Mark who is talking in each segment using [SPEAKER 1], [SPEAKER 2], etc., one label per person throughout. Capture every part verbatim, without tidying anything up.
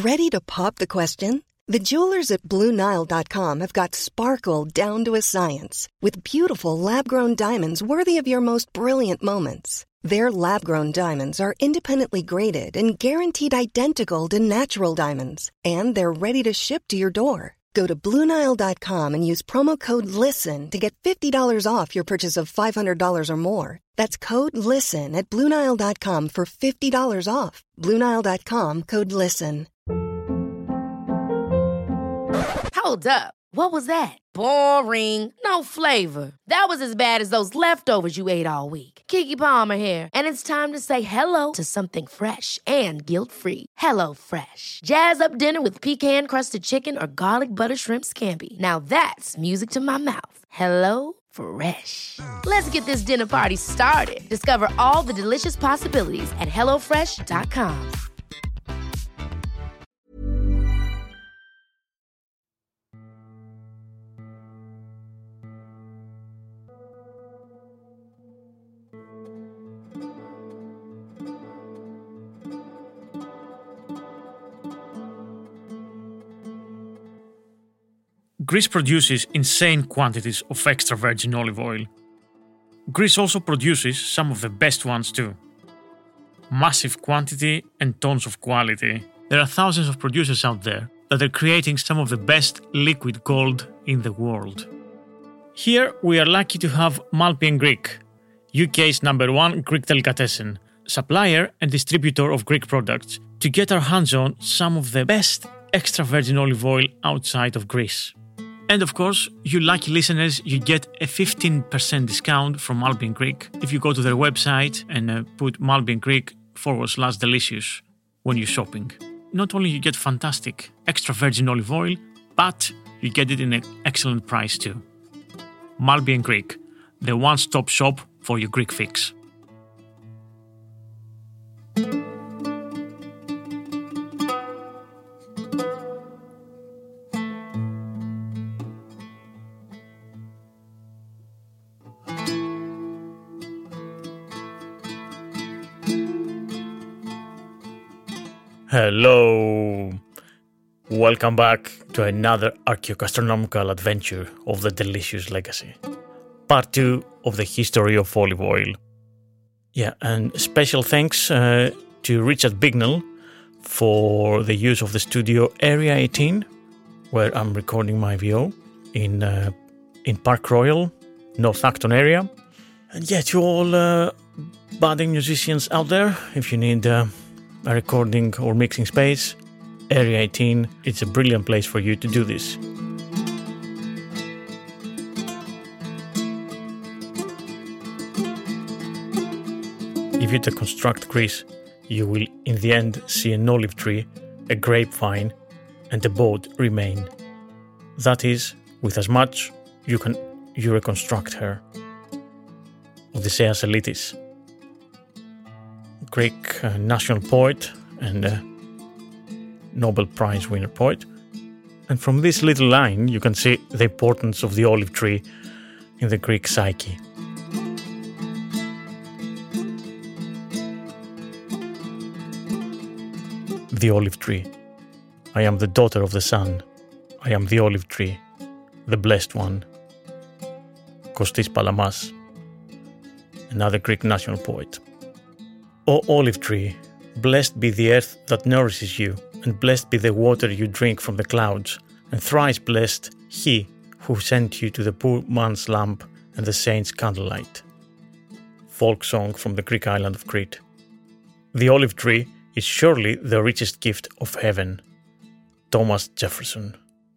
[SPEAKER 1] Ready to pop the question? The jewelers at Blue Nile dot com have got sparkle down to a science with beautiful lab-grown diamonds worthy of your most brilliant moments. Their lab-grown diamonds are independently graded and guaranteed identical to natural diamonds, and they're ready to ship to your door. Go to Blue Nile dot com and use promo code LISTEN to get fifty dollars off your purchase of five hundred dollars or more. That's code LISTEN at Blue Nile dot com for fifty dollars off. Blue Nile dot com, code LISTEN.
[SPEAKER 2] Hold up. What was that? Boring. No flavor. That was as bad as those leftovers you ate all week. Keke Palmer here, and it's time to say hello to something fresh and guilt-free. Hello Fresh. Jazz up dinner with pecan-crusted chicken or garlic butter shrimp scampi. Now that's music to my mouth. Hello Fresh. Let's get this dinner party started. Discover all the delicious possibilities at hello fresh dot com.
[SPEAKER 3] Greece produces insane quantities of extra virgin olive oil. Greece also produces some of the best ones too. Massive quantity and tons of quality. There are thousands of producers out there that are creating some of the best liquid gold in the world. Here we are lucky to have Malpi and Greek, U K's number one Greek delicatessen, supplier and distributor of Greek products, to get our hands on some of the best extra virgin olive oil outside of Greece. And of course, you lucky listeners, you get a fifteen percent discount from Malpi and Greek if you go to their website and uh, put Malpi and Greek forward slash delicious when you're shopping. Not only you get fantastic extra virgin olive oil, but you get it in an excellent price too. Malpi and Greek, the one-stop shop for your Greek fix. Hello! Welcome back to another archaeogastronomical adventure of the delicious legacy. Part two of the history of olive oil. Yeah, and special thanks uh, to Richard Bignell for the use of the studio Area eighteen, where I'm recording my V O in uh, in Park Royal, North Acton area. And yeah, to all uh, budding musicians out there, if you need uh, a recording or mixing space, Area eighteen, it's a brilliant place for you to do this. If you deconstruct Greece, you will in the end see an olive tree, a grapevine, and a boat remain. That is, with as much you can you reconstruct her. Odysseus Elitis, Greek uh, national poet and uh, Nobel Prize winner poet. And from this little line you can see the importance of the olive tree in the Greek psyche. The olive tree. I am the daughter of the sun. I am the olive tree, the blessed one. Kostis Palamas, another Greek national poet. O olive tree, blessed be the earth that nourishes you, and blessed be the water you drink from the clouds, and thrice blessed he who sent you to the poor man's lamp and the saint's candlelight. Folk song from the Greek island of Crete. The olive tree is surely the richest gift of heaven. Thomas Jefferson.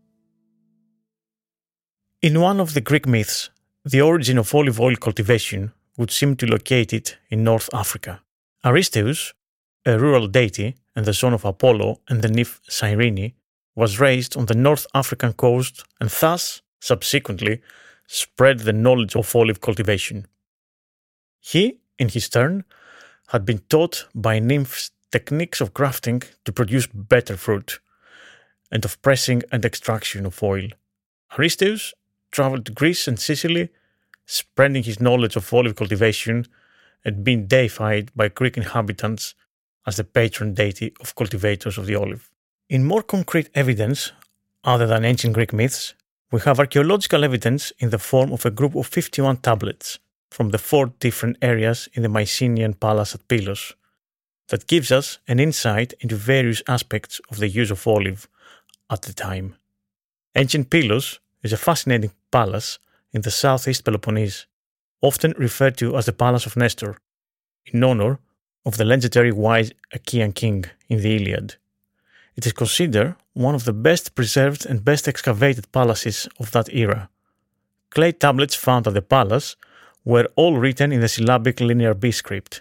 [SPEAKER 3] In one of the Greek myths, the origin of olive oil cultivation would seem to locate it in North Africa. Aristeus, a rural deity and the son of Apollo and the nymph Cyrene, was raised on the North African coast and thus, subsequently, spread the knowledge of olive cultivation. He, in his turn, had been taught by nymphs techniques of grafting to produce better fruit, and of pressing and extraction of oil. Aristeus travelled to Greece and Sicily, spreading his knowledge of olive cultivation and being deified by Greek inhabitants as the patron deity of cultivators of the olive.
[SPEAKER 4] In more concrete evidence, other than ancient Greek myths, we have archaeological evidence in the form of a group of fifty-one tablets from the four different areas in the Mycenaean palace at Pylos that gives us an insight into various aspects of the use of olive at the time. Ancient Pylos is a fascinating palace in the southeast Peloponnese, often referred to as the Palace of Nestor, in honor of the legendary wise Achaean king in the Iliad. It is considered one of the best preserved and best excavated palaces of that era. Clay tablets found at the palace were all written in the syllabic Linear B script.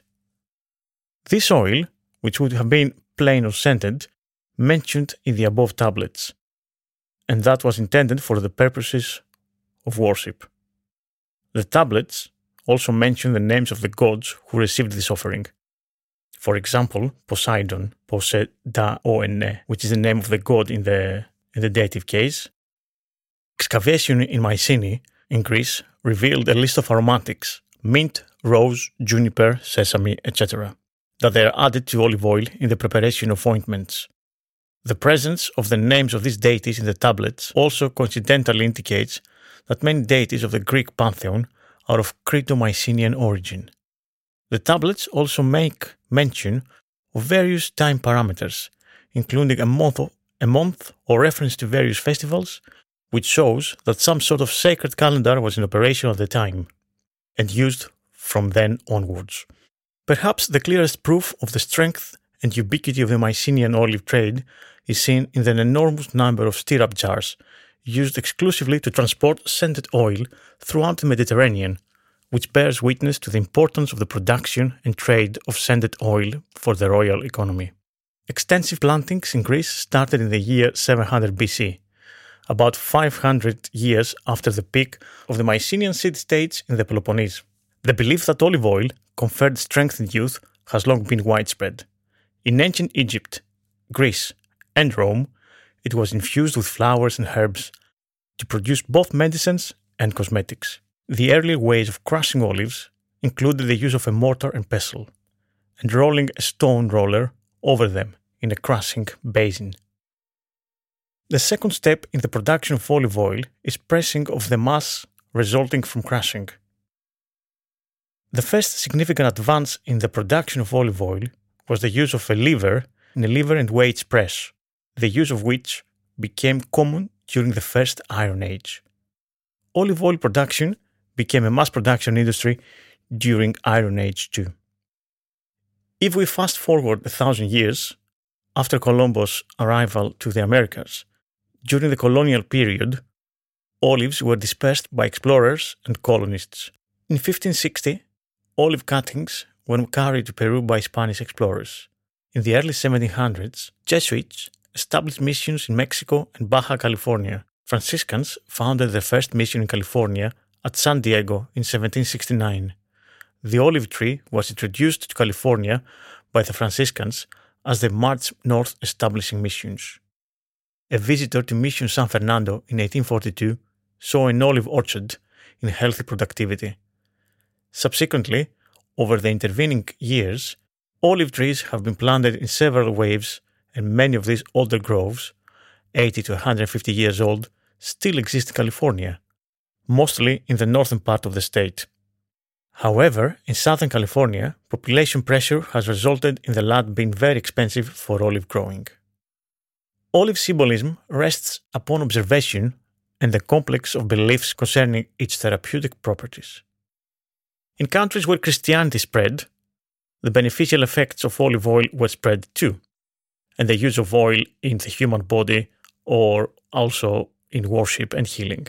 [SPEAKER 4] This oil, which would have been plain or scented, mentioned in the above tablets, and that was intended for the purposes of worship. The tablets also mention the names of the gods who received this offering. For example, Poseidon, Poseidon, which is the name of the god in the, in the dative case. Excavation in Mycenae, in Greece, revealed a list of aromatics, mint, rose, juniper, sesame, et cetera, that they are added to olive oil in the preparation of ointments. The presence of the names of these deities in the tablets also coincidentally indicates that many deities of the Greek pantheon are of Creto-Mycenaean origin. The tablets also make mention of various time parameters, including a month, a month or reference to various festivals, which shows that some sort of sacred calendar was in operation at the time, and used from then onwards. Perhaps the clearest proof of the strength and ubiquity of the Mycenaean olive trade is seen in the enormous number of stirrup jars used exclusively to transport scented oil throughout the Mediterranean, which bears witness to the importance of the production and trade of scented oil for the royal economy. Extensive plantings in Greece started in the year seven hundred B C, about five hundred years after the peak of the Mycenaean city-states in the Peloponnese. The belief that olive oil conferred strength and youth has long been widespread. In ancient Egypt, Greece, and Rome, it was infused with flowers and herbs to produce both medicines and cosmetics. The earlier ways of crushing olives included the use of a mortar and pestle, and rolling a stone roller over them in a crushing basin. The second step in the production of olive oil is pressing of the mass resulting from crushing. The first significant advance in the production of olive oil was the use of a lever in a lever and weights press, the use of which became common during the First Iron Age. Olive oil production became a mass production industry during Iron Age too. If we fast forward a thousand years, after Columbus' arrival to the Americas, during the colonial period, olives were dispersed by explorers and colonists. In fifteen sixty, olive cuttings were carried to Peru by Spanish explorers. In the early seventeen hundreds, Jesuits established missions in Mexico and Baja California. Franciscans founded their first mission in California at San Diego in seventeen sixty-nine. The olive tree was introduced to California by the Franciscans as they marched north establishing missions. A visitor to Mission San Fernando in eighteen forty-two saw an olive orchard in healthy productivity. Subsequently, over the intervening years, olive trees have been planted in several waves, and many of these older groves, eighty to one hundred fifty years old, still exist in California, mostly in the northern part of the state. However, in Southern California, population pressure has resulted in the land being very expensive for olive growing. Olive symbolism rests upon observation and the complex of beliefs concerning its therapeutic properties. In countries where Christianity spread, the beneficial effects of olive oil were spread too, and the use of oil in the human body or also in worship and healing.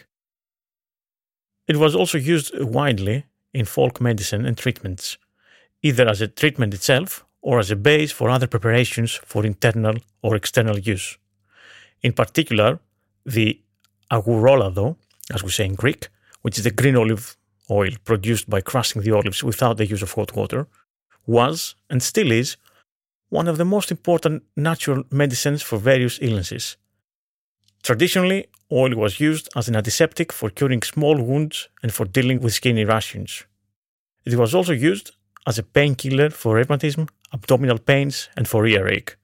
[SPEAKER 4] It was also used widely in folk medicine and treatments, either as a treatment itself or as a base for other preparations for internal or external use. In particular, the agourolado, as we say in Greek, which is the green olive oil produced by crushing the olives without the use of hot water, was and still is one of the most important natural medicines for various illnesses. Traditionally, oil was used as an antiseptic for curing small wounds and for dealing with skin irritations. It was also used as a painkiller for rheumatism, abdominal pains, and for earache,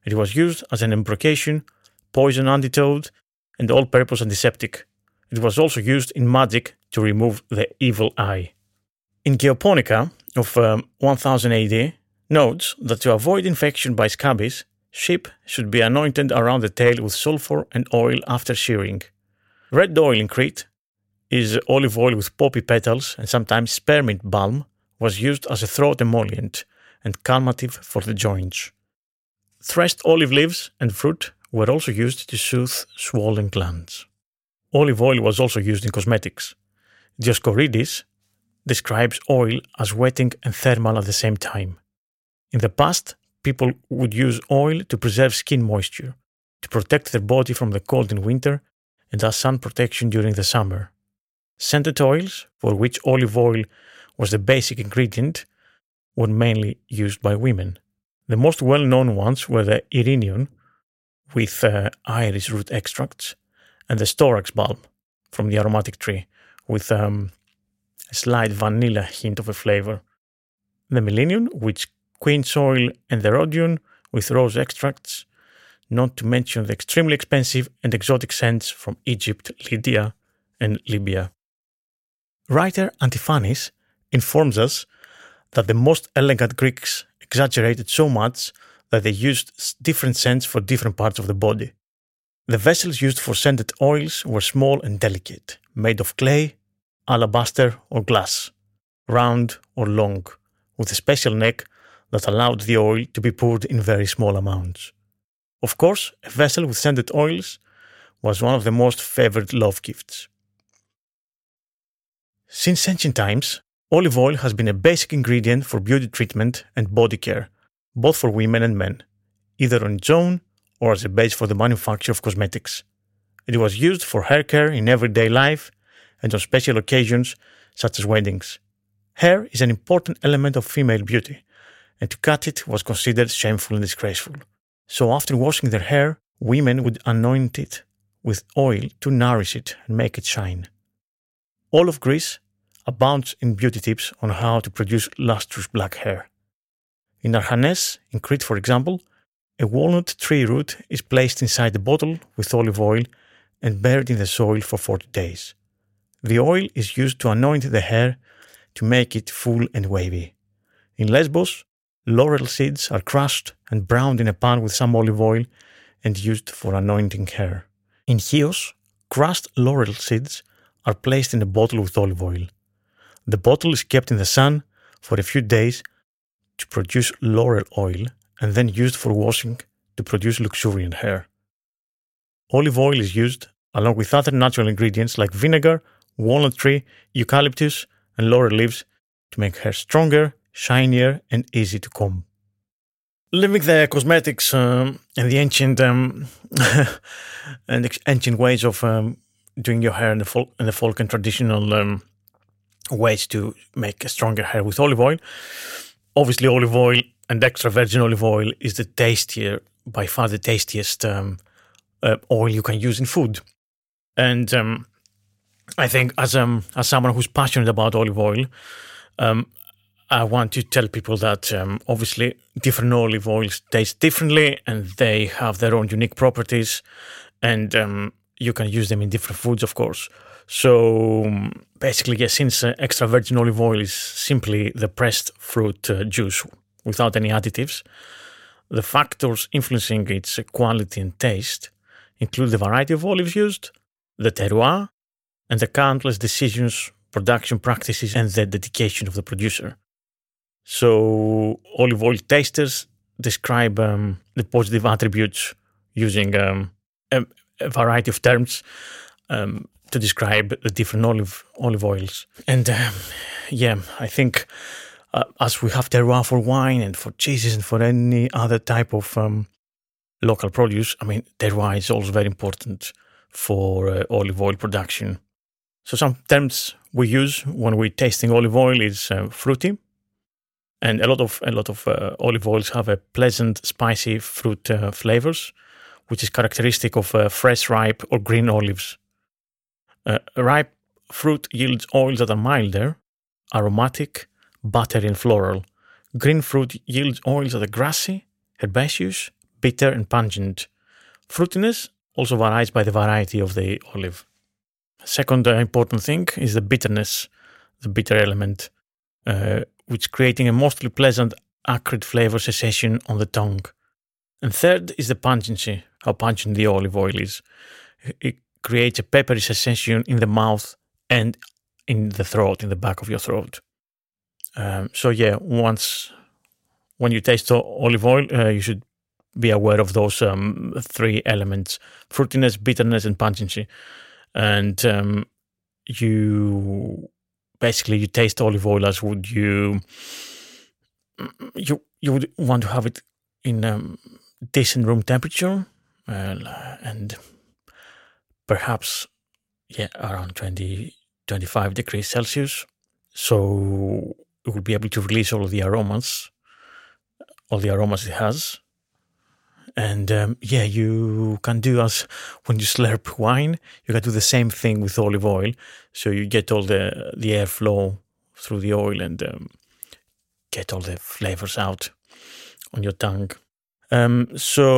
[SPEAKER 4] It was used as an embrocation, poison antidote, and all-purpose antiseptic. It was also used in magic to remove the evil eye. In Geoponica of um, one thousand A D notes that to avoid infection by scabies, sheep should be anointed around the tail with sulfur and oil after shearing. Red oil in Crete is olive oil with poppy petals and sometimes spearmint balm, was used as a throat emollient and calmative for the joints. Threshed olive leaves and fruit were also used to soothe swollen glands. Olive oil was also used in cosmetics. Dioscorides describes oil as wetting and thermal at the same time. In the past, people would use oil to preserve skin moisture, to protect their body from the cold in winter, and as sun protection during the summer. Scented oils, for which olive oil was the basic ingredient, were mainly used by women. The most well-known ones were the Irinion, with uh, iris root extracts, and the Storax balm from the aromatic tree, with um, a slight vanilla hint of a flavor. The Millennium, which quince oil, and the Rhodion, with rose extracts, not to mention the extremely expensive and exotic scents from Egypt, Lydia, and Libya. Writer Antiphanes informs us that the most elegant Greeks exaggerated so much that they used different scents for different parts of the body. The vessels used for scented oils were small and delicate, made of clay, alabaster, or glass, round or long, with a special neck that allowed the oil to be poured in very small amounts. Of course, a vessel with scented oils was one of the most favored love gifts. Since ancient times, olive oil has been a basic ingredient for beauty treatment and body care, both for women and men, either on its own or as a base for the manufacture of cosmetics. It was used for hair care in everyday life and on special occasions such as weddings. Hair is an important element of female beauty, and to cut it was considered shameful and disgraceful. So after washing their hair, women would anoint it with oil to nourish it and make it shine. All of Greece abounds in beauty tips on how to produce lustrous black hair. In Archanes, in Crete for example, a walnut tree root is placed inside a bottle with olive oil and buried in the soil for forty days. The oil is used to anoint the hair to make it full and wavy. In Lesbos, laurel seeds are crushed and browned in a pan with some olive oil and used for anointing hair. In Chios, crushed laurel seeds are placed in a bottle with olive oil. The bottle is kept in the sun for a few days to produce laurel oil and then used for washing to produce luxuriant hair. Olive oil is used along with other natural ingredients like vinegar, walnut tree, eucalyptus, and laurel leaves to make hair stronger, shinier, and easy to comb. Leaving the cosmetics um, and the ancient um, and the ancient ways of um, doing your hair in the folk and the folk and traditional um, ways to make a stronger hair with olive oil. Obviously, olive oil and extra virgin olive oil is the tastier, by far the tastiest um, uh, oil you can use in food. And um, I think as um as someone who's passionate about olive oil, um, I want to tell people that um, obviously different olive oils taste differently and they have their own unique properties, and um, you can use them in different foods, of course. So um, basically, yeah, since uh, extra virgin olive oil is simply the pressed fruit uh, juice without any additives, the factors influencing its quality and taste include the variety of olives used, the terroir, and the countless decisions, production practices, and the dedication of the producer. So olive oil tasters describe um, the positive attributes using um, a, a variety of terms um, to describe the different olive olive oils. And um, yeah, I think uh, as we have terroir for wine and for cheeses and for any other type of um, local produce, I mean, terroir is also very important for uh, olive oil production. So some terms we use when we're tasting olive oil is uh, fruity, and a lot of a lot of uh, olive oils have a pleasant, spicy fruit uh, flavors, which is characteristic of uh, fresh, ripe, or green olives. Uh, ripe fruit yields oils that are milder, aromatic, buttery, and floral. Green fruit yields oils that are grassy, herbaceous, bitter and pungent. Fruitiness also varies by the variety of the olive. Second uh, important thing is the bitterness, the bitter element, uh, which creating a mostly pleasant acrid flavor sensation on the tongue. And third is the pungency, how pungent the olive oil is. It creates a peppery sensation in the mouth and in the throat, in the back of your throat. Um, so yeah, once when you taste olive oil, uh, you should be aware of those um, three elements: fruitiness, bitterness, and pungency. And um, you basically you taste olive oil as would you you you would want to have it in um, decent room temperature, uh, and perhaps yeah around twenty, twenty-five degrees Celsius. So it will be able to release all of the aromas, all the aromas it has. And um, yeah, you can do as when you slurp wine, you can do the same thing with olive oil. So you get all the, the airflow through the oil and um, get all the flavors out on your tongue. Um,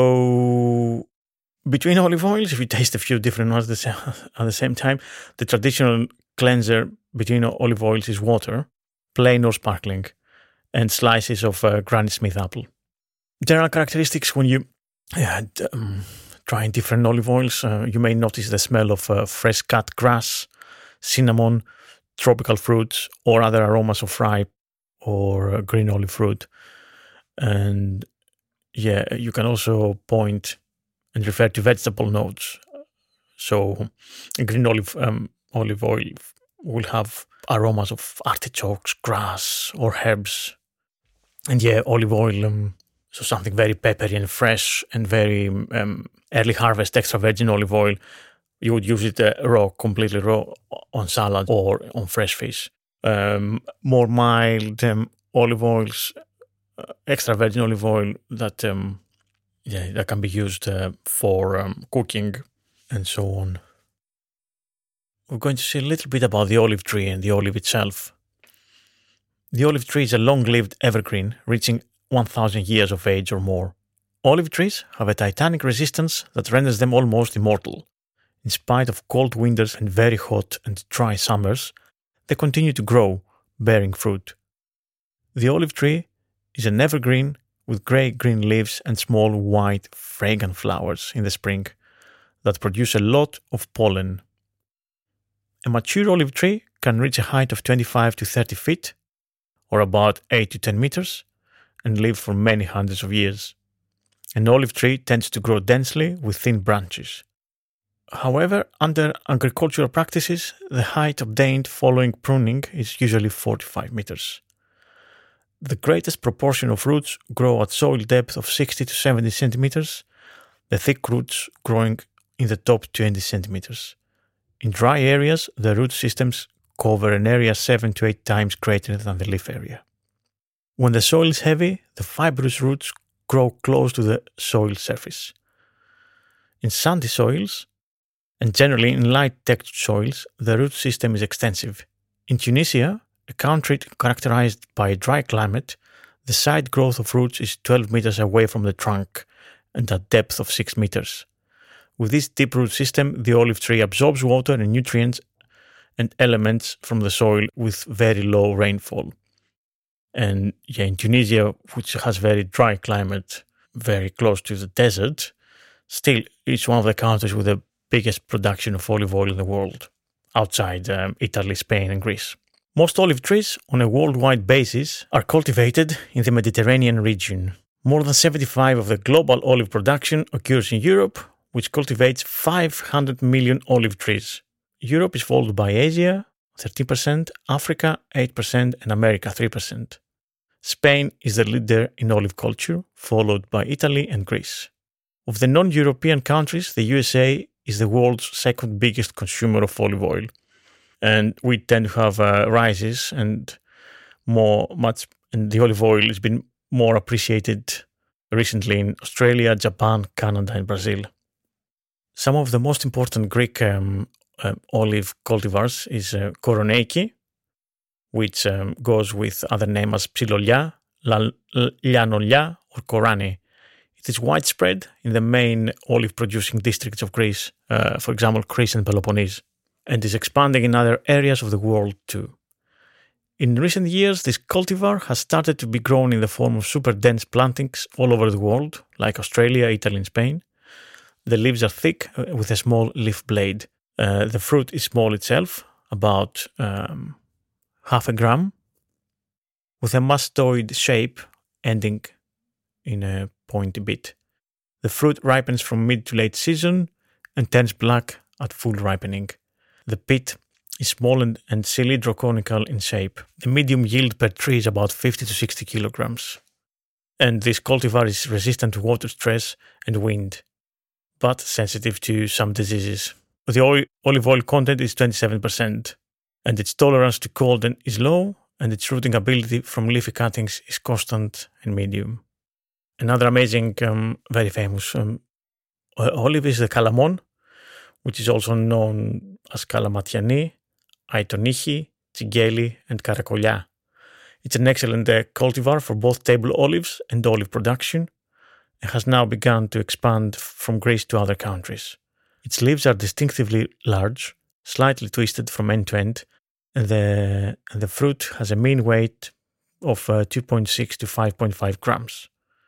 [SPEAKER 4] so between olive oils, if you taste a few different ones at the, same, at the same time, the traditional cleanser between olive oils is water, plain or sparkling, and slices of uh, Granny Smith apple. General characteristics when you yeah, um, trying different olive oils, uh, you may notice the smell of uh, fresh cut grass, cinnamon, tropical fruits, or other aromas of ripe or uh, green olive fruit. And yeah, you can also point and refer to vegetable notes. So green olive um, olive oil will have aromas of artichokes, grass, or herbs. And yeah, olive oil, um, so something very peppery and fresh and very um, early harvest extra virgin olive oil. You would use it uh, raw, completely raw on salad or on fresh fish. Um, more mild um, olive oils, uh, extra virgin olive oil that um, yeah that can be used uh, for um, cooking and so on. We're going to see a little bit about the olive tree and the olive itself. The olive tree is a long-lived evergreen, reaching one thousand years of age or more. Olive trees have a titanic resistance that renders them almost immortal. In spite of cold winters and very hot and dry summers, they continue to grow, bearing fruit. The olive tree is an evergreen with grey-green leaves and small white fragrant flowers in the spring that produce a lot of pollen. A mature olive tree can reach a height of twenty-five to thirty feet, or about eight to ten meters, and live for many hundreds of years. An olive tree tends to grow densely with thin branches. However, under agricultural practices, the height obtained following pruning is usually forty-five meters. The greatest proportion of roots grow at soil depth of sixty to seventy centimeters, the thick roots growing in the top twenty centimeters. In dry areas, the root systems cover an area seven to eight times greater than the leaf area. When the soil is heavy, the fibrous roots grow close to the soil surface. In sandy soils, and generally in light textured soils, the root system is extensive. In Tunisia, a country characterized by a dry climate, the side growth of roots is twelve meters away from the trunk and at depth of six meters. With this deep root system, the olive tree absorbs water and nutrients and elements from the soil with very low rainfall. And yeah, in Tunisia, which has very dry climate, very close to the desert, still it's one of the countries with the biggest production of olive oil in the world, outside um, Italy, Spain and Greece. Most olive trees on a worldwide basis are cultivated in the Mediterranean region. More than seventy-five percent of the global olive production occurs in Europe, which cultivates five hundred million olive trees. Europe is followed by Asia, thirteen percent, Africa, eight percent, and America, three percent. Spain is the leader in olive culture, followed by Italy and Greece. Of the non-European countries, the U S A is the world's second biggest consumer of olive oil. And we tend to have uh, rises and more, much, and the olive oil has been more appreciated recently in Australia, Japan, Canada, and Brazil. Some of the most important Greek um, uh, olive cultivars is uh, Koroneiki, which um, goes with other names as Psilolia, Lianolia, or Korani. It is widespread in the main olive-producing districts of Greece, uh, for example, Greece and Peloponnese, and is expanding in other areas of the world too. In recent years, this cultivar has started to be grown in the form of super dense plantings all over the world, like Australia, Italy, and Spain. The leaves are thick uh, with a small leaf blade. Uh, the fruit is small itself, about um, half a gram, with a mastoid shape ending in a pointy bit. The fruit ripens from mid to late season and turns black at full ripening. The pit is small and, and cylindroconical in shape. The medium yield per tree is about fifty to sixty kilograms. And this cultivar is resistant to water stress and wind, but sensitive to some diseases. The oil, olive oil content is twenty-seven percent, and its tolerance to cold is low, and its rooting ability from leafy cuttings is constant and medium. Another amazing, um, very famous um, olive is the Kalamon, which is also known as Kalamatiani, Aitonichi, Tsigeli, and Karakolya. It's an excellent uh, cultivar for both table olives and olive production, and has now begun to expand from Greece to other countries. Its leaves are distinctively large, slightly twisted from end to end, and the, and the fruit has a mean weight of uh, two point six to five point five grams.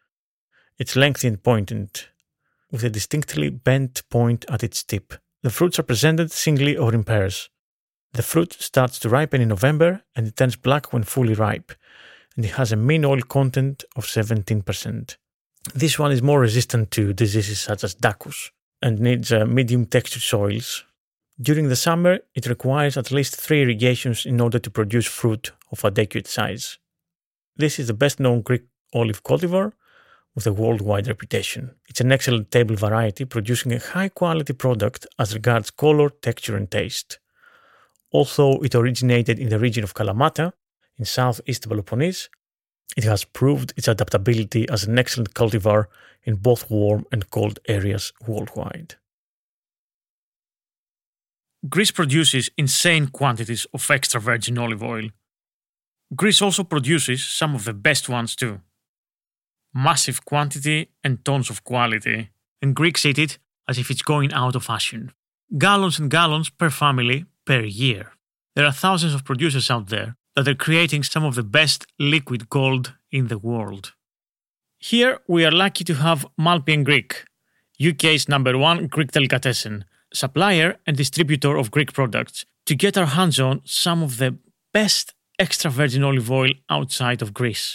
[SPEAKER 4] It's lengthy and pointed, with a distinctly bent point at its tip. The fruits are presented singly or in pairs. The fruit starts to ripen in November and it turns black when fully ripe, and it has a mean oil content of seventeen percent. This one is more resistant to diseases such as Dacus and needs uh, medium textured soils. During the summer, it requires at least three irrigations in order to produce fruit of adequate size. This is the best known Greek olive cultivar with a worldwide reputation. It's an excellent table variety, producing a high quality product as regards color, texture, and taste. Although it originated in the region of Kalamata, in southeast Peloponnese, it has proved its adaptability as an excellent cultivar in both warm and cold areas worldwide.
[SPEAKER 3] Greece produces insane quantities of extra virgin olive oil. Greece also produces some of the best ones too. Massive quantity and tons of quality, and Greeks eat it as if it's going out of fashion. Gallons and gallons per family per year. There are thousands of producers out there that are creating some of the best liquid gold in the world. Here we are lucky to have Malpi and Greek, U K's number one Greek delicatessen, supplier and distributor of Greek products, to get our hands on some of the best extra virgin olive oil outside of Greece.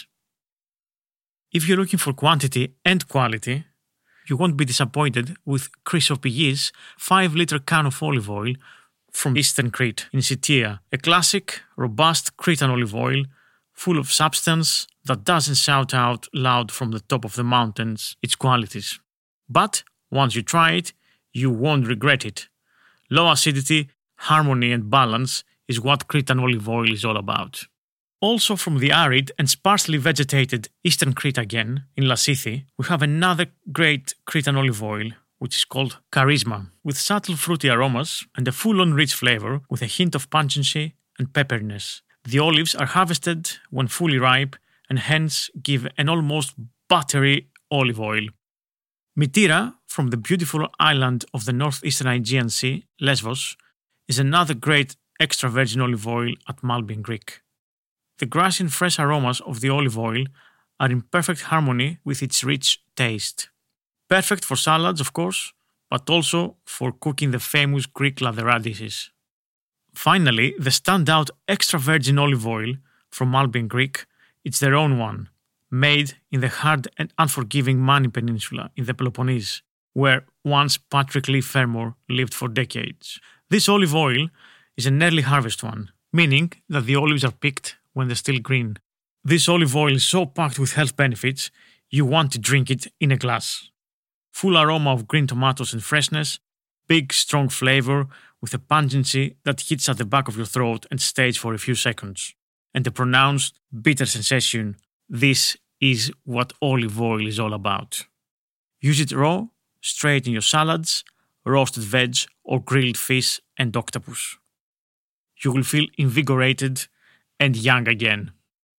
[SPEAKER 3] If you're looking for quantity and quality, you won't be disappointed with Chrysopies five litre can of olive oil from Eastern Crete in Sittia, a classic, robust Cretan olive oil full of substance that doesn't shout out loud from the top of the mountains its qualities. But once you try it, you won't regret it. Low acidity, harmony and balance is what Cretan olive oil is all about. Also from the arid and sparsely vegetated Eastern Crete again, in Lassithi, we have another great Cretan olive oil, which is called Charisma, with subtle fruity aromas and a full-on rich flavor with a hint of pungency and pepperiness. The olives are harvested when fully ripe and hence give an almost buttery olive oil. Mitira, from the beautiful island of the northeastern Aegean Sea, Lesvos, is another great extra virgin olive oil at Malpi and Greek. The grassy and fresh aromas of the olive oil are in perfect harmony with its rich taste. Perfect for salads, of course, but also for cooking the famous Greek ladera dishes. Finally, the standout extra virgin olive oil from Malpi and Greek, it's their own one, made in the hard and unforgiving Mani Peninsula in the Peloponnese, where once Patrick Leigh Fermor lived for decades. This olive oil is an early harvest one, meaning that the olives are picked when they're still green. This olive oil is so packed with health benefits, you want to drink it in a glass. Full aroma of green tomatoes and freshness, big strong flavor with a pungency that hits at the back of your throat and stays for a few seconds, and a pronounced bitter sensation. This is what olive oil is all about. Use it raw, straight in your salads, roasted veg or grilled fish and octopus. You will feel invigorated and young again.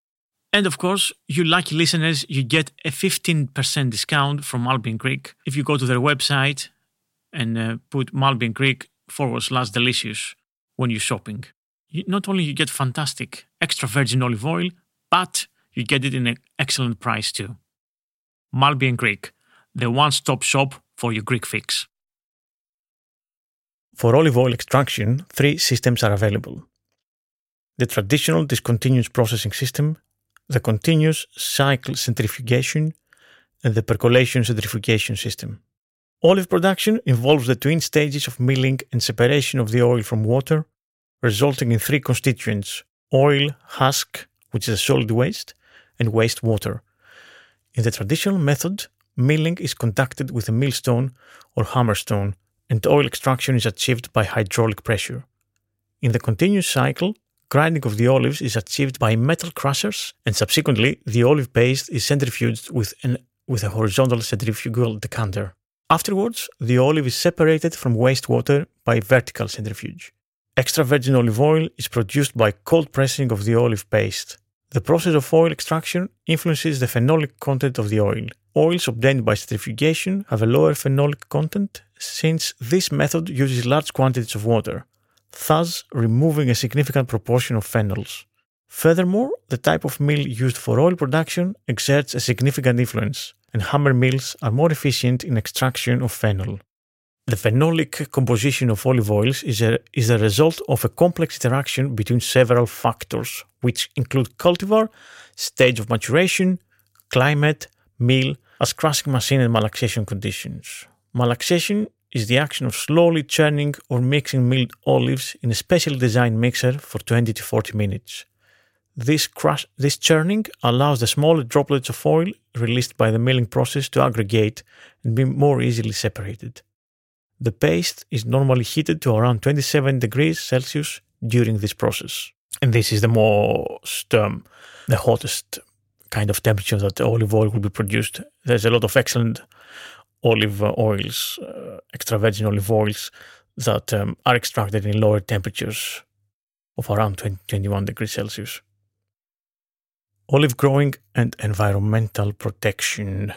[SPEAKER 3] And of course, you lucky listeners, you get a fifteen percent discount from Albion Creek if you go to their website and uh, put Albion Creek forward slash delicious when you're shopping. You, not only you get fantastic extra virgin olive oil, but you get it in an excellent price too. Albion Creek, the one-stop shop for your Greek fix.
[SPEAKER 4] For olive oil extraction, three systems are available. The traditional discontinuous processing system, the continuous cycle centrifugation, and the percolation centrifugation system. Olive production involves the twin stages of milling and separation of the oil from water, resulting in three constituents: oil, husk, which is a solid waste, and wastewater. In the traditional method, milling is conducted with a millstone or hammerstone, and oil extraction is achieved by hydraulic pressure. In the continuous cycle, grinding of the olives is achieved by metal crushers, and subsequently the olive paste is centrifuged with, an, with a horizontal centrifugal decanter. Afterwards, the olive is separated from wastewater by vertical centrifuge. Extra virgin olive oil is produced by cold pressing of the olive paste. The process of oil extraction influences the phenolic content of the oil. Oils obtained by centrifugation have a lower phenolic content since this method uses large quantities of water, thus removing a significant proportion of phenols. Furthermore, the type of mill used for oil production exerts a significant influence, and hammer mills are more efficient in extraction of phenol. The phenolic composition of olive oils is a, is a result of a complex interaction between several factors, which include cultivar, stage of maturation, climate, mill, as crushing machine and malaxation conditions. Malaxation is the action of slowly churning or mixing milled olives in a specially designed mixer for twenty to forty minutes. This, crush, this churning allows the smaller droplets of oil released by the milling process to aggregate and be more easily separated. The paste is normally heated to around twenty-seven degrees Celsius during this process. And this is the most, um, the hottest kind of temperature that olive oil will be produced. There's a lot of excellent olive oils, uh, extra virgin olive oils that um, are extracted in lower temperatures of around twenty, twenty-one degrees Celsius. Olive growing and environmental protection.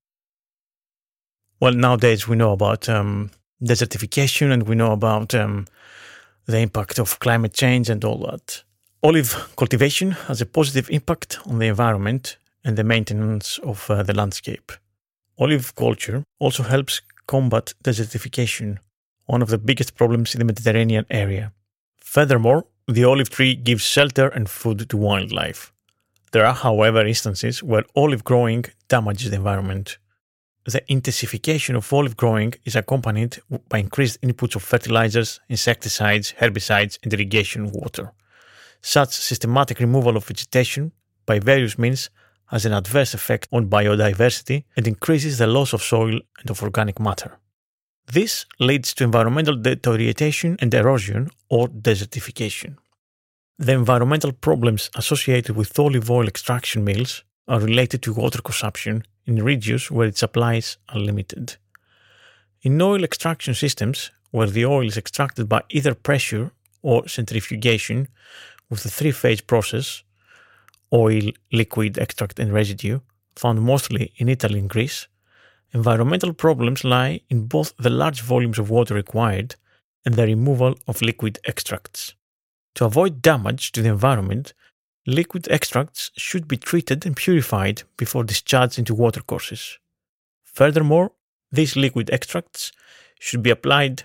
[SPEAKER 4] Well, nowadays we know about um, desertification and we know about um, the impact of climate change and all that. Olive cultivation has a positive impact on the environment and the maintenance of uh, the landscape. Olive culture also helps combat desertification, one of the biggest problems in the Mediterranean area. Furthermore, the olive tree gives shelter and food to wildlife. There are, however, instances where olive growing damages the environment. The intensification of olive growing is accompanied by increased inputs of fertilizers, insecticides, herbicides, and irrigation water. Such systematic removal of vegetation by various means has an adverse effect on biodiversity and increases the loss of soil and of organic matter. This leads to environmental deterioration and erosion or desertification. The environmental problems associated with olive oil extraction mills are related to water consumption in regions where its supplies are limited. In oil extraction systems, where the oil is extracted by either pressure or centrifugation with a three-phase process, oil, liquid, extract and residue, found mostly in Italy and Greece, environmental problems lie in both the large volumes of water required and the removal of liquid extracts. To avoid damage to the environment, liquid extracts should be treated and purified before discharged into watercourses. Furthermore, these liquid extracts should be applied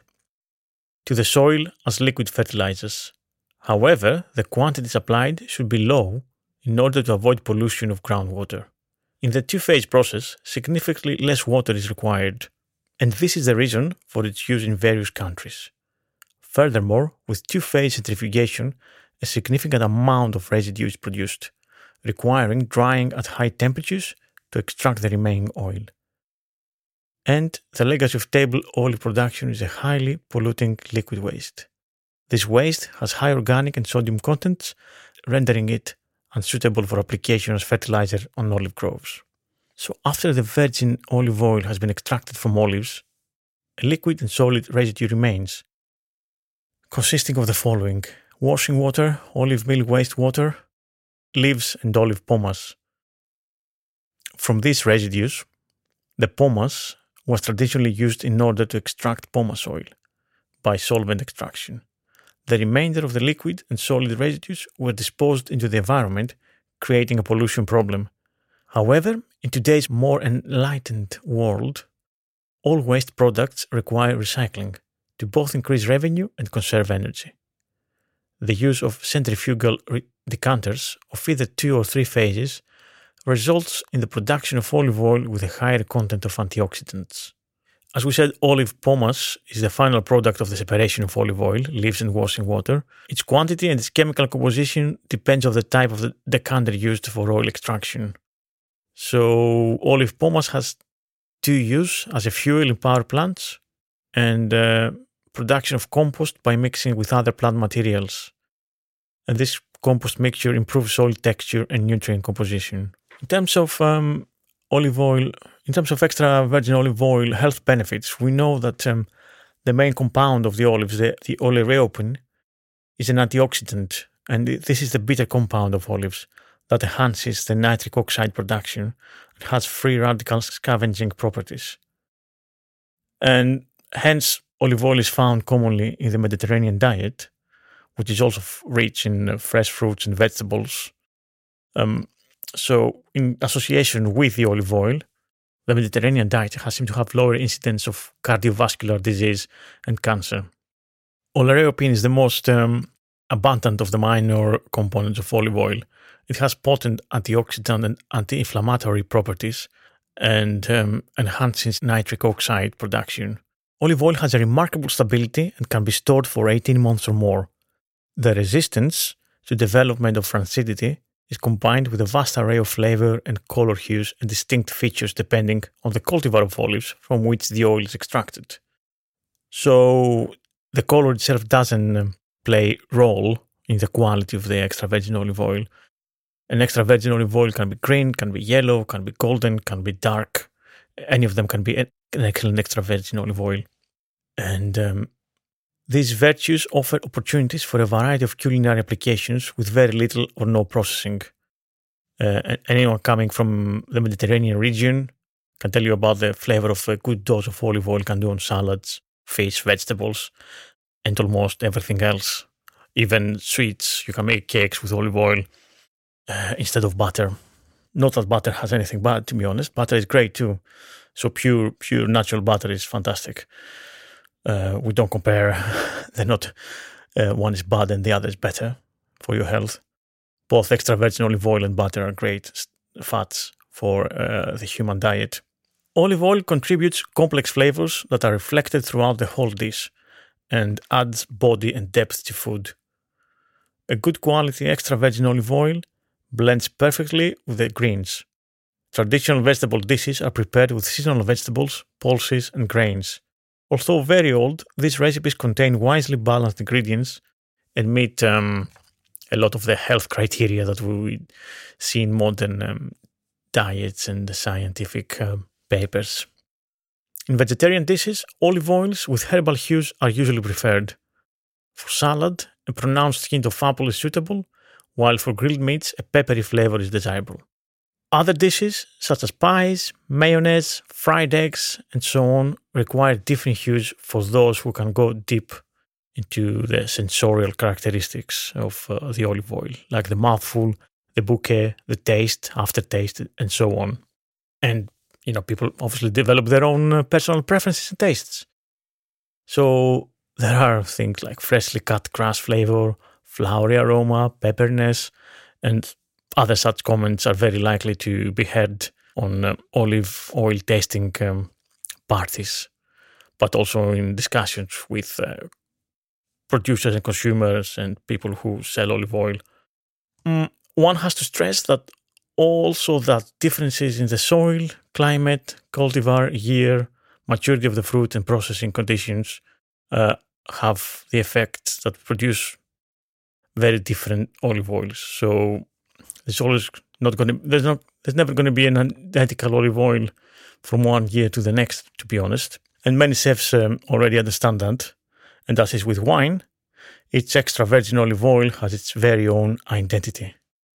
[SPEAKER 4] to the soil as liquid fertilizers. However, the quantities applied should be low in order to avoid pollution of groundwater. In the two-phase process, significantly less water is required, and this is the reason for its use in various countries. Furthermore, with two-phase centrifugation, a significant amount of residue is produced, requiring drying at high temperatures to extract the remaining oil. And the legacy of table oil production is a highly polluting liquid waste. This waste has high organic and sodium contents, rendering it unsuitable for application as fertilizer on olive groves. So after the virgin olive oil has been extracted from olives, a liquid and solid residue remains, consisting of the following: washing water, olive mill wastewater, leaves and olive pomace. From these residues, the pomace was traditionally used in order to extract pomace oil by solvent extraction. The remainder of the liquid and solid residues were disposed into the environment, creating a pollution problem. However, in today's more enlightened world, all waste products require recycling to both increase revenue and conserve energy. The use of centrifugal re- decanters of either two or three phases results in the production of olive oil with a higher content of antioxidants. As we said, olive pomace is the final product of the separation of olive oil, leaves and washing water. Its quantity and its chemical composition depends on the type of the decanter used for oil extraction. So olive pomace has two use as a fuel in power plants and uh, production of compost by mixing with other plant materials. And this compost mixture improves soil texture and nutrient composition. In terms of um, olive oil, in terms of extra virgin olive oil health benefits, we know that um, the main compound of the olives, the, the oleuropein, is an antioxidant, and this is the bitter compound of olives that enhances the nitric oxide production and has free radical scavenging properties. And hence, olive oil is found commonly in the Mediterranean diet, which is also rich in uh, fresh fruits and vegetables. Um, so, in association with the olive oil, the Mediterranean diet has seemed to have lower incidence of cardiovascular disease and cancer. Oleuropein is the most um, abundant of the minor components of olive oil. It has potent antioxidant and anti-inflammatory properties and um, enhances nitric oxide production. Olive oil has a remarkable stability and can be stored for eighteen months or more. The resistance to development of rancidity is combined with a vast array of flavor and color hues and distinct features depending on the cultivar of olives from which the oil is extracted. So the color itself doesn't play role in the quality of the extra virgin olive oil. An extra virgin olive oil can be green, can be yellow, can be golden, can be dark. Any of them can be an excellent extra virgin olive oil. And um, these virtues offer opportunities for a variety of culinary applications with very little or no processing. Uh, anyone coming from the Mediterranean region can tell you about the flavor of a good dose of olive oil can do on salads, fish, vegetables, and almost everything else. Even sweets, you can make cakes with olive oil uh, instead of butter. Not that butter has anything bad, to be honest. Butter is great too. So pure, pure natural butter is fantastic. Uh, we don't compare. They're not. Uh, one is bad and the other is better for your health. Both extra virgin olive oil and butter are great fats for uh, the human diet. Olive oil contributes complex flavors that are reflected throughout the whole dish and adds body and depth to food. A good quality extra virgin olive oil blends perfectly with the greens. Traditional vegetable dishes are prepared with seasonal vegetables, pulses, and grains. Although very old, these recipes contain wisely balanced ingredients and meet um, a lot of the health criteria that we see in modern um, diets and the scientific uh, papers. In vegetarian dishes, olive oils with herbal hues are usually preferred. For salad, a pronounced hint of apple is suitable, while for grilled meats, a peppery flavor is desirable. Other dishes, such as pies, mayonnaise, fried eggs, and so on, require different hues for those who can go deep into the sensorial characteristics of uh, the olive oil, like the mouthful, the bouquet, the taste, aftertaste, and so on. And, you know, people obviously develop their own uh, personal preferences and tastes. So there are things like freshly cut grass flavor, flowery aroma, pepperiness, and other such comments are very likely to be heard on uh, olive oil tasting um, parties, but also in discussions with uh, producers and consumers and people who sell olive oil. Mm, one has to stress that also that differences in the soil, climate, cultivar, year, maturity of the fruit and processing conditions uh, have the effect that produce very different olive oils. So there's always not going to there's not there's never going to be an identical olive oil from one year to the next, to be honest. And many chefs um, already understand that. And as is with wine, each extra virgin olive oil has its very own identity.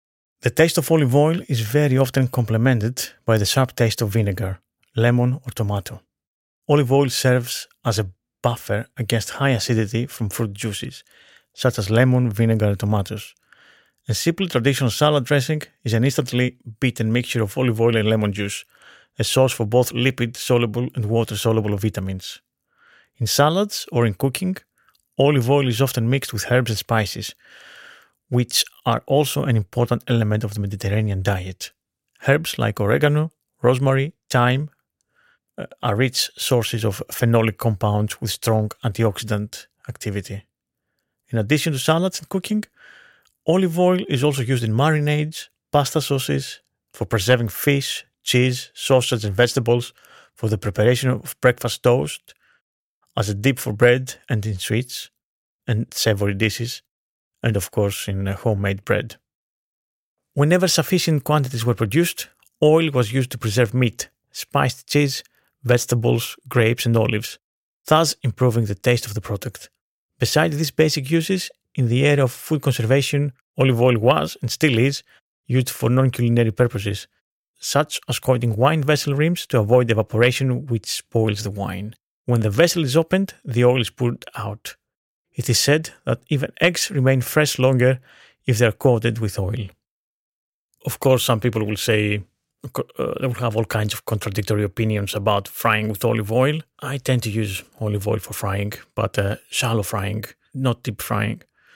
[SPEAKER 4] The taste of olive oil is very often complemented by the sharp taste of vinegar, lemon or tomato. Olive oil serves as a buffer against high acidity from fruit juices, such as lemon, vinegar and tomatoes. A simple traditional salad dressing is an instantly beaten mixture of olive oil and lemon juice, a source for both lipid-soluble and water-soluble vitamins. In salads or in cooking, olive oil is often mixed with herbs and spices, which are also an important element of the Mediterranean diet. Herbs like oregano, rosemary, thyme uh, are rich sources of phenolic compounds with strong antioxidant activity. In addition to salads and cooking, olive oil is also used in marinades, pasta sauces, for preserving fish, cheese, sausage and vegetables, for the preparation of breakfast toast, as a dip for bread and in sweets and savory dishes, and of course in homemade bread. Whenever sufficient quantities were produced, oil was used to preserve meat, spiced cheese, vegetables, grapes and olives, thus improving the taste of the product. Besides these basic uses, in the area of food conservation, olive oil was, and still is, used for non-culinary purposes, such as coating wine vessel rims to avoid evaporation which spoils the wine. When the vessel is opened, the oil is poured out. It is said that even eggs remain fresh longer if they are coated with oil. Of course, some people will say, uh, they will have all kinds of contradictory opinions about frying with olive oil. I tend to use olive oil for frying, but uh, shallow frying, not deep frying.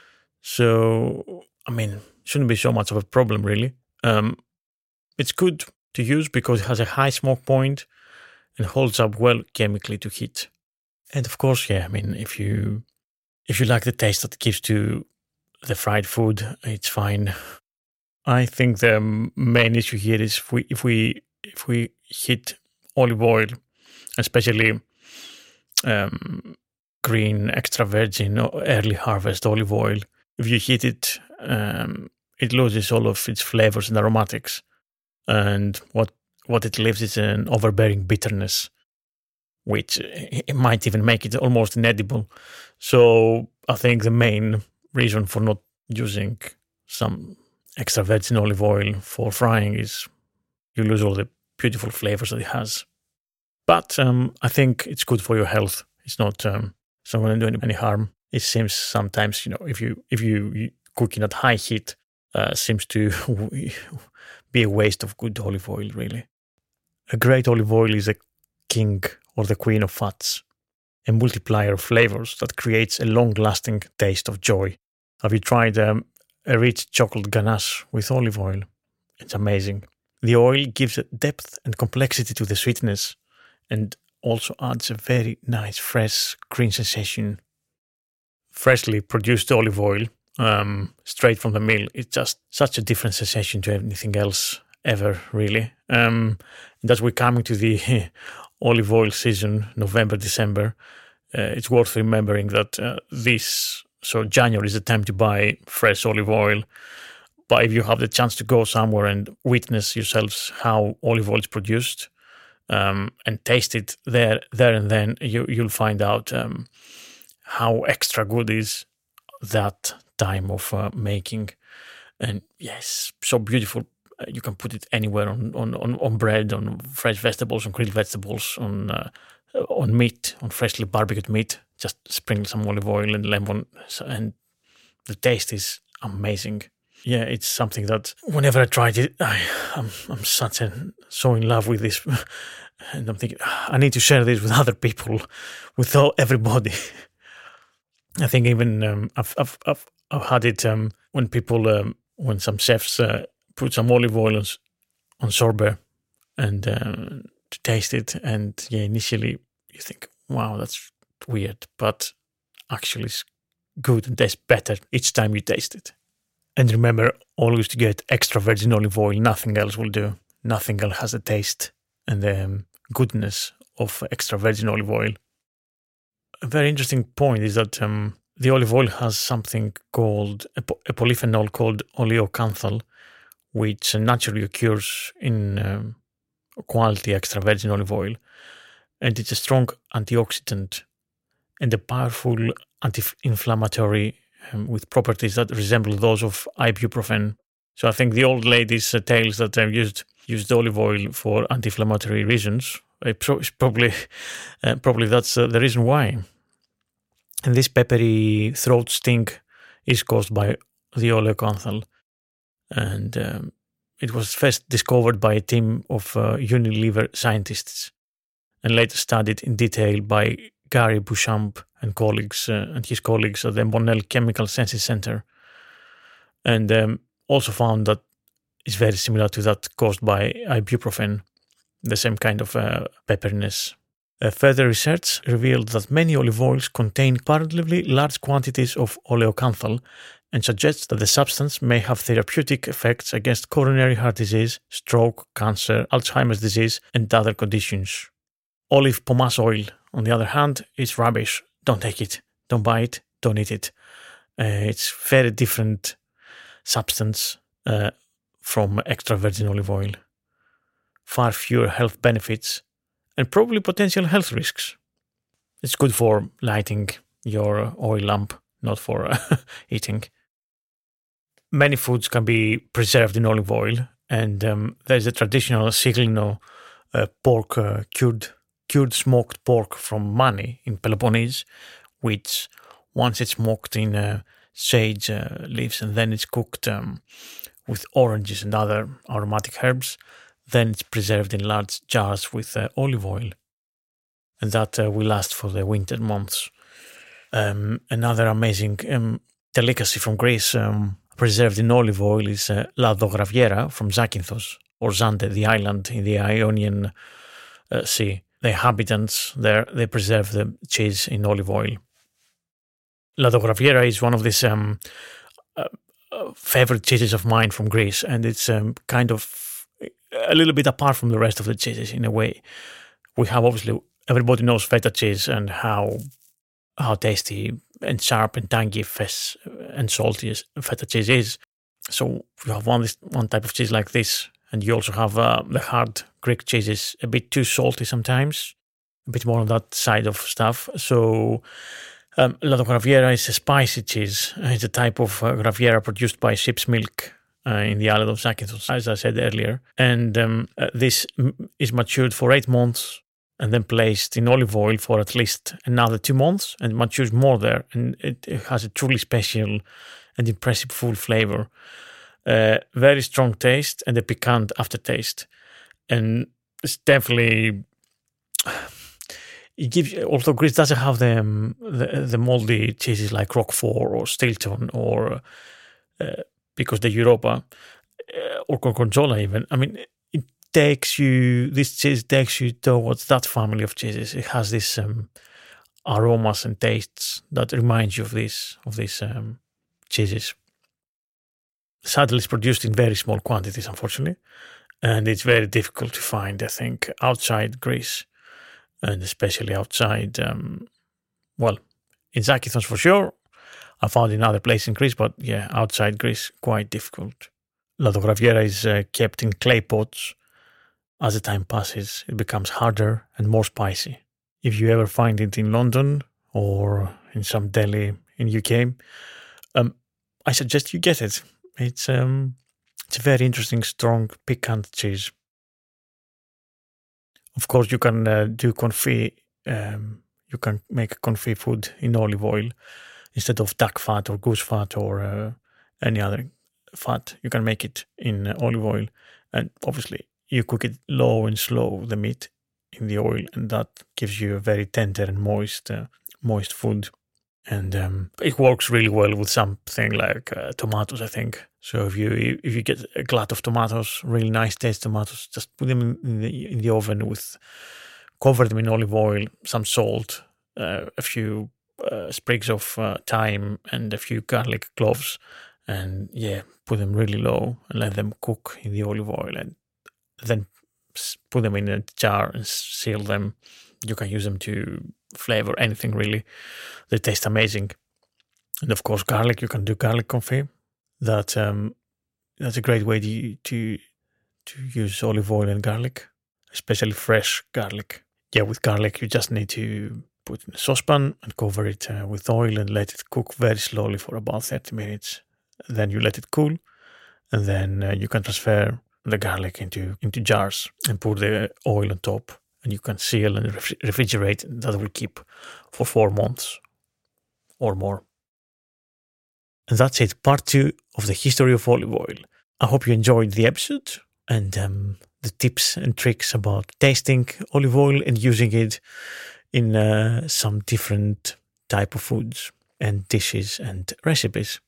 [SPEAKER 4] So, I mean, shouldn't be so much of a problem, really. Um, it's good to use because it has a high smoke point and holds up well chemically to heat. And of course, yeah, I mean, if you if you like the taste that it gives to the fried food, it's fine. I think the main issue here is if we if we if we heat olive oil, especially um, green, extra virgin, or early harvest olive oil, if you heat it, um, it loses all of its flavors and aromatics, and what what it leaves is an overbearing bitterness, which it might even make it almost inedible. So I think the main reason for not using some extra virgin olive oil for frying is you lose all the beautiful flavors that it has. But um, I think it's good for your health. It's not um, it's not going to do any harm. It seems sometimes, you know, if you if you, you cooking at high heat, uh, seems to be a waste of good olive oil, really. A great olive oil is a king or the queen of fats, a multiplier of flavors that creates a long-lasting taste of joy. Have you tried um, a rich chocolate ganache with olive oil? It's amazing. The oil gives a depth and complexity to the sweetness and also adds a very nice, fresh, green sensation. Freshly produced olive oil, um, straight from the mill, it's just such a different sensation to anything else ever, really. Um, and as we're coming to the olive oil season, November, December, uh, it's worth remembering that uh, this, so January is the time to buy fresh olive oil. But if you have the chance to go somewhere and witness yourselves how olive oil is produced, um, and taste it there, there and then, you, you'll find out um, how extra good is that time of uh, making. And yes, so beautiful. You can put it anywhere on, on, on, on bread, on fresh vegetables, on grilled vegetables, on uh, on meat, on freshly barbecued meat. Just sprinkle some olive oil and lemon, and the taste is amazing. Yeah, it's something that whenever I tried it, I, I'm I'm such a, so in love with this, and I'm thinking I need to share this with other people, with all, everybody. I think even um, I've, I've I've I've had it um, when people um, when some chefs. Uh, put some olive oil on, on sorbet and uh, to taste it. And yeah, initially you think, wow, that's weird. But actually it's good and tastes better each time you taste it. And remember always to get extra virgin olive oil. Nothing else will do. Nothing else has the taste and the um, goodness of extra virgin olive oil. A very interesting point is that um, the olive oil has something called, a, a polyphenol called oleocanthal, which naturally occurs in um, quality extra virgin olive oil. And it's a strong antioxidant and a powerful anti-inflammatory um, with properties that resemble those of ibuprofen. So I think the old ladies' uh, tales that uh, used used olive oil for anti-inflammatory reasons, it's probably uh, probably that's uh, the reason why. And this peppery throat sting is caused by the oleocanthal, and um, it was first discovered by a team of uh, Unilever scientists, and later studied in detail by Gary Beauchamp and colleagues uh, and his colleagues at the Bonnell Chemical Senses Center, and um, also found that it's very similar to that caused by ibuprofen, the same kind of uh, pepperiness. Uh, further research revealed that many olive oils contain comparatively large quantities of oleocanthal and suggests that the substance may have therapeutic effects against coronary heart disease, stroke, cancer, Alzheimer's disease, and other conditions. Olive pomace oil, on the other hand, is rubbish. Don't take it. Don't buy it. Don't eat it. Uh, it's very different substance uh, from extra virgin olive oil. Far fewer health benefits and probably potential health risks. It's good for lighting your oil lamp, not for uh, eating. Many foods can be preserved in olive oil, and um, there's a traditional Siglino uh, pork, uh, cured, cured smoked pork from Mani in Peloponnese, which once it's smoked in uh, sage uh, leaves and then it's cooked um, with oranges and other aromatic herbs, then it's preserved in large jars with uh, olive oil, and that uh, will last for the winter months. Um, another amazing um, delicacy from Greece um, preserved in olive oil is uh, Ladograviera from Zakynthos, or Zante, the island in the Ionian uh, Sea. The inhabitants there, they preserve the cheese in olive oil. Ladograviera is one of these um, uh, uh, favorite cheeses of mine from Greece, and it's um, kind of a little bit apart from the rest of the cheeses in a way. We have obviously, everybody knows feta cheese and how how tasty and sharp and tangy fresh and salty feta cheese is. So you have one one type of cheese like this, and you also have uh, the hard Greek cheeses, a bit too salty sometimes, a bit more on that side of stuff. So um, Ladograviera is a spicy cheese. It's a type of uh, graviera produced by sheep's milk uh, in the island of Zakynthos, as I said earlier. And um, uh, this m- is matured for eight months and then placed in olive oil for at least another two months and matures more there. And it, it has a truly special and impressive full flavor. Uh, very strong taste and a piquant aftertaste. And it's definitely... It gives, although Greece doesn't have the, um, the the moldy cheeses like Roquefort or Stilton or uh, because the Europa uh, or Gorgonzola even. I mean, it takes you, this cheese takes you towards that family of cheeses. It has this um, aromas and tastes that remind you of this of these um, cheeses. Sadly, it's produced in very small quantities, unfortunately, and it's very difficult to find, I think, outside Greece. And especially outside, um, well, in Zakynthos for sure. I found in other places in Greece, but yeah, outside Greece, quite difficult. Ladograviera is uh, kept in clay pots. As the time passes, it becomes harder and more spicy. If you ever find it in London or in some deli in U K, um, I suggest you get it. It's um, it's a very interesting, strong, piquant cheese. Of course, you can uh, do confit. Um, you can make confit food in olive oil instead of duck fat or goose fat or uh, any other fat. You can make it in uh, olive oil, and obviously you cook it low and slow, the meat in the oil, and that gives you a very tender and moist, uh, moist food. And um, it works really well with something like uh, tomatoes, I think. So if you if you get a glut of tomatoes, really nice taste tomatoes, just put them in the in the oven with, cover them in olive oil, some salt, uh, a few uh, sprigs of uh, thyme, and a few garlic cloves, and yeah, put them really low and let them cook in the olive oil, and then put them in a jar and seal them. You can use them to flavor anything really. They taste amazing. And of course, garlic, you can do garlic confit. That um, that's a great way to, to to use olive oil and garlic, especially fresh garlic. Yeah, with garlic, you just need to put in a saucepan and cover it uh, with oil and let it cook very slowly for about thirty minutes. Then you let it cool, And then uh, you can transfer the garlic into, into jars and put the oil on top. And you can seal and ref- refrigerate. That will keep for four months or more. And that's it, part two of the history of olive oil. I hope you enjoyed the episode and um, the tips and tricks about tasting olive oil and using it in uh, some different type of foods and dishes and recipes.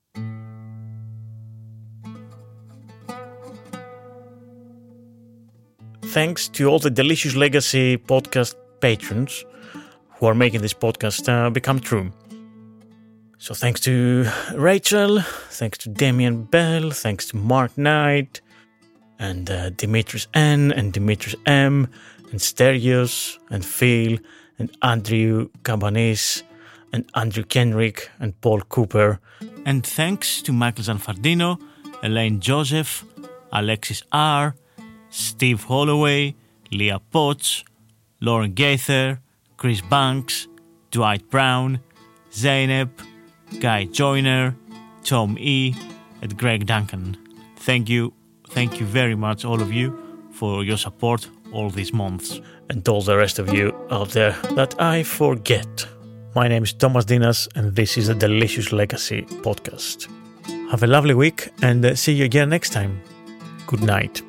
[SPEAKER 4] Thanks to all the Delicious Legacy podcast patrons who are making this podcast uh, become true. So thanks to Rachel, thanks to Damien Bell, thanks to Mark Knight, and uh, Dimitris N, and Dimitris M, and Stereos, and Phil, and Andrew Cabanis, and Andrew Kenrick, and Paul Cooper. And thanks to Michael Zanfardino, Elaine Joseph, Alexis R, Steve Holloway, Leah Potts, Lauren Gaither, Chris Banks, Dwight Brown, Zeynep, Guy Joyner, Tom E, and Greg Duncan. Thank you, thank you very much, all of you, for your support all these months. And all the rest of you out there that I forget. My name is Thomas Dinas, and this is the Delicious Legacy podcast. Have a lovely week, and uh, see you again next time. Good night.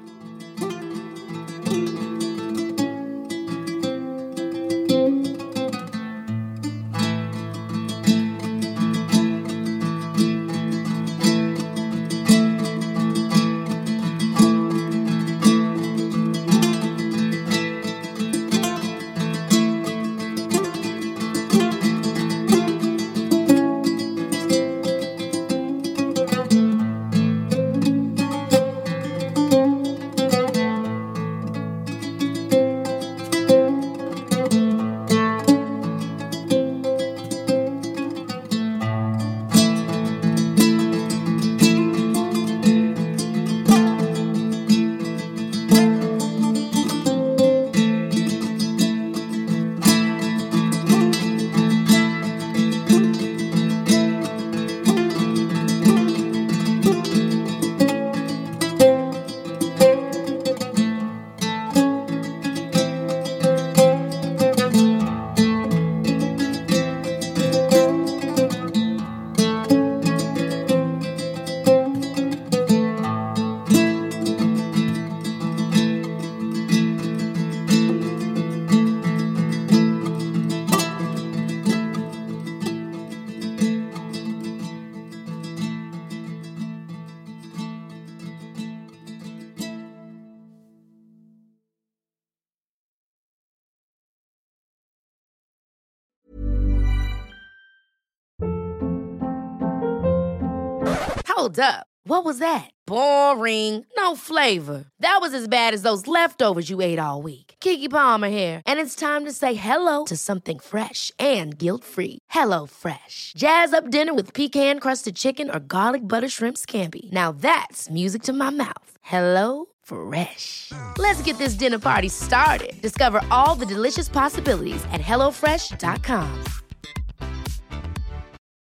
[SPEAKER 2] Hold up. What was that? Boring. No flavor. That was as bad as those leftovers you ate all week. Keke Palmer here, and it's time to say hello to something fresh and guilt-free. Hello Fresh. Jazz up dinner with pecan-crusted chicken or garlic butter shrimp scampi. Now that's music to my mouth. Hello Fresh. Let's get this dinner party started. Discover all the delicious possibilities at hello fresh dot com.